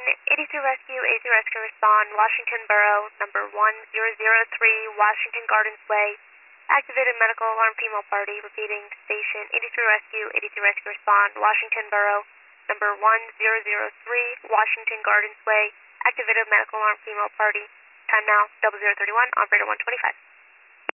83 Rescue, 83 Rescue respond, Washington Borough, number 1003, Washington Gardens Way. Activated medical alarm female party, repeating, station 83 Rescue, 83 Rescue respond, Washington Borough, number 1003, Washington Gardens Way. Activated medical alarm female party. Time now, 0031, operator 125.